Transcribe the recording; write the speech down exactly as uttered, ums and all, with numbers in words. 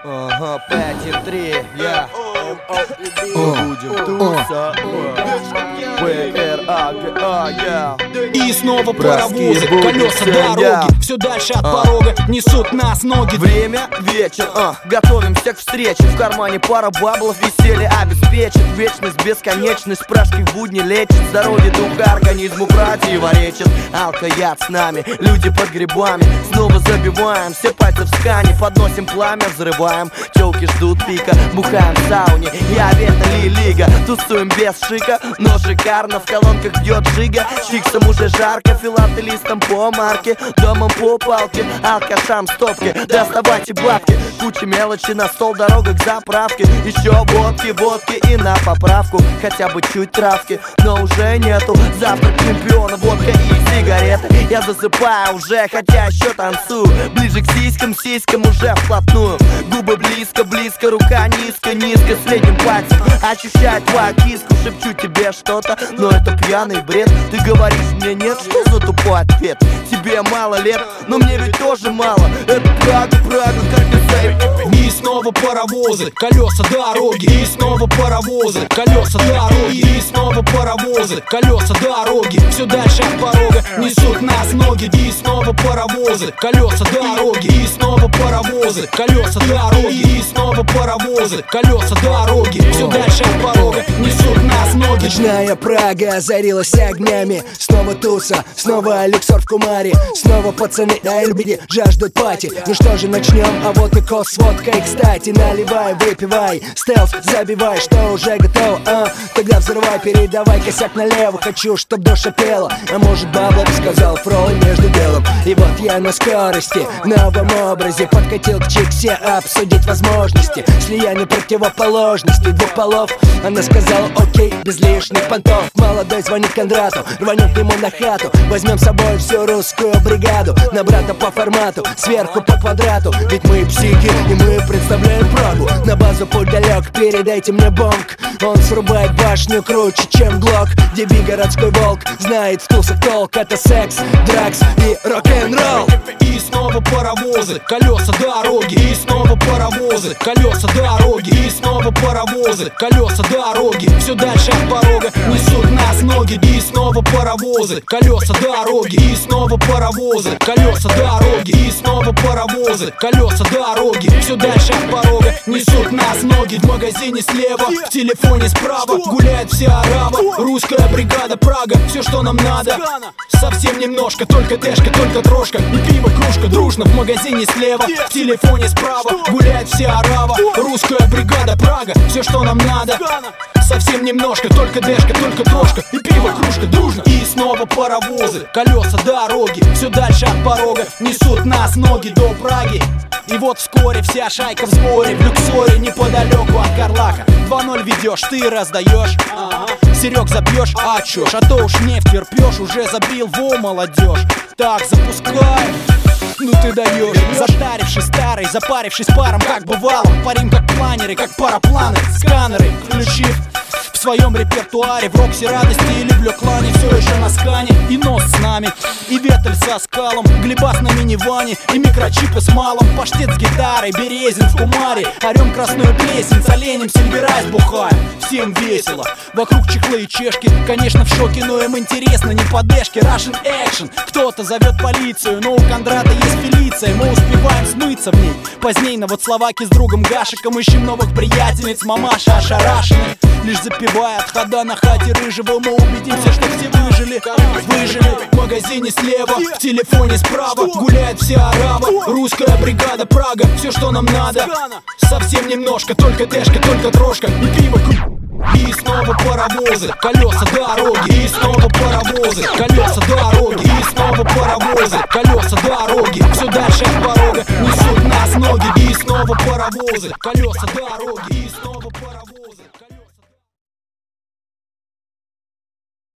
Ага, пять и три, я будем туса. П Р А Г А, я. И снова паровозы, колеса дороги, все дальше от порога несут нас ноги. Время вечер, а, готовимся к встрече. В кармане пара баблов, веселье обеспечит. Вечность, бесконечность, пражки в будни лечит. Здоровье духа, организму противоречит. Алко-яд с нами, люди под грибами. Снова забиваем, все пальцы в скане. Подносим пламя, взрываем. Телки ждут пика, бухаем в сауне. Я Виталий Лига, тусуем без шика. Но шикарно, в колонках бьет жига. Чиксом уже жарко, филателистом по марке. Домом по палке, алкашам стопки. Доставайте бабки, куча мелочи на стол, дорога к заправке. Еще водки, водки и на поправку. Хотя бы чуть травки, но уже нету. Завтрак чемпиона, водка и сигареты. Я засыпаю уже, хотя еще танцую. Ближе к сиськам, сиськам уже вплотную. Губы близко, близко, рука низко, низко. Средним пальцем ощущаю твою киску. Шепчу тебе что-то, но это пьяный бред. Ты говоришь мне нет, что за тупой ответ? Тебе мало лет, но мне ведь тоже мало. Это Прага, Прага, как ты заеб. И снова паровозы, колеса дороги. И снова паровозы, колеса дороги. И снова паровозы, колеса дороги. Все дальше от порога несут нас ноги. И снова паровозы, колеса дороги. И снова паровозы, колеса дороги. И снова паровозы, колеса дороги. Все дальше от порога несут нас ноги. Ночная Прага озарилась огнями. Снова туса, снова люксор в кумаре. Снова пацаны на Эльбиде жаждут пати. Ну что же, начнем, а вот и кос с водкой. Кстати, наливай, выпивай, стелс забивай, что уже готово, а? Тогда взрывай, передавай косяк налево. Хочу, чтоб душа пела, а может бабло, сказал Фролл между делом. И вот я на скорости, в новом образе подкатил к Чиксе обсудить возможности слияния противоположностей двух полов. Она сказала окей, без лишних понтов. Молодой звонит Кондрату, рванем к нему на хату. Возьмем с собой всю русскую бригаду. На брата по формату, сверху по квадрату. Ведь мы психи, и мы представляем Прагу. На базу путь далек, передайте мне бонг. Он срубает башню круче, чем Глок. Деби городской волк, знает в тусах толк. Это секс, дракс и рок-н-ролл. И снова паровозы, колеса дороги. И снова паровозы, колеса дороги. И снова паровозы, колеса дороги. Все дальше от порога несут нас ноги. И снова паровозы, колеса дороги. И снова паровозы, колеса дороги. И снова паровозы, колеса дороги. Все дальше от порога несут нас ноги. В магазине слева, в телефоне справа гуляет вся арава. Русская бригада, Прага, все, что нам надо. Совсем немножко, только тэшка, только трошка. И пиво, кружка, дружно. В магазине слева, в телефоне справа гуляет вся арава. Русская бригада, Прага, все, что нам надо. Совсем немножко, только дэшка, только трошка. И пиво, кружка, дружно. И снова паровозы, колеса дороги. Все дальше от порога несут нас ноги до Праги. И вот вскоре вся шайка в сборе в люксоре неподалеку от Карлака. два ноль ведешь, ты раздаешь, ага. Серег забьешь, а чё ж, а то уж не втерпешь. Уже забил, во, молодежь. Так, запускай. Ну ты даешь, затарившись старый, запарившись паром, как бывало. Парим как планеры, как парапланы, сканеры включив в своем репертуаре. В Роксе радости или в Леклане все еще на скане. И нос с нами, и ветель со скалом, Глебас на миниване, и микрочипы с малом. Паштет с гитарой, Березин в кумаре. Орем красную плесень, с оленем сельверайс бухаем. Всем весело, вокруг чехлы и чешки. Конечно в шоке, но им интересно, не подешки. Russian action, кто-то зовет полицию, но у Кондрата есть Фелиция. Мы успеваем смыться в ней поздней, на вот Словаки с другом Гашиком. Ищем новых приятельниц, мамаша ошарашены. Лишь запивая от хода на хате рыжего, мы убедимся, что все выжили. Выжили в магазине слева, в телефоне справа гуляет вся арава. Русская бригада, Прага, все, что нам надо. Совсем немножко, только тэшка, только трошка. И пиво, и снова паровозы, колеса дороги. И снова паровозы, колеса дороги. И снова паровозы, колеса дороги. Все дальше от порога несут нас ноги. И снова паровозы, колеса дороги. И снова паровозы.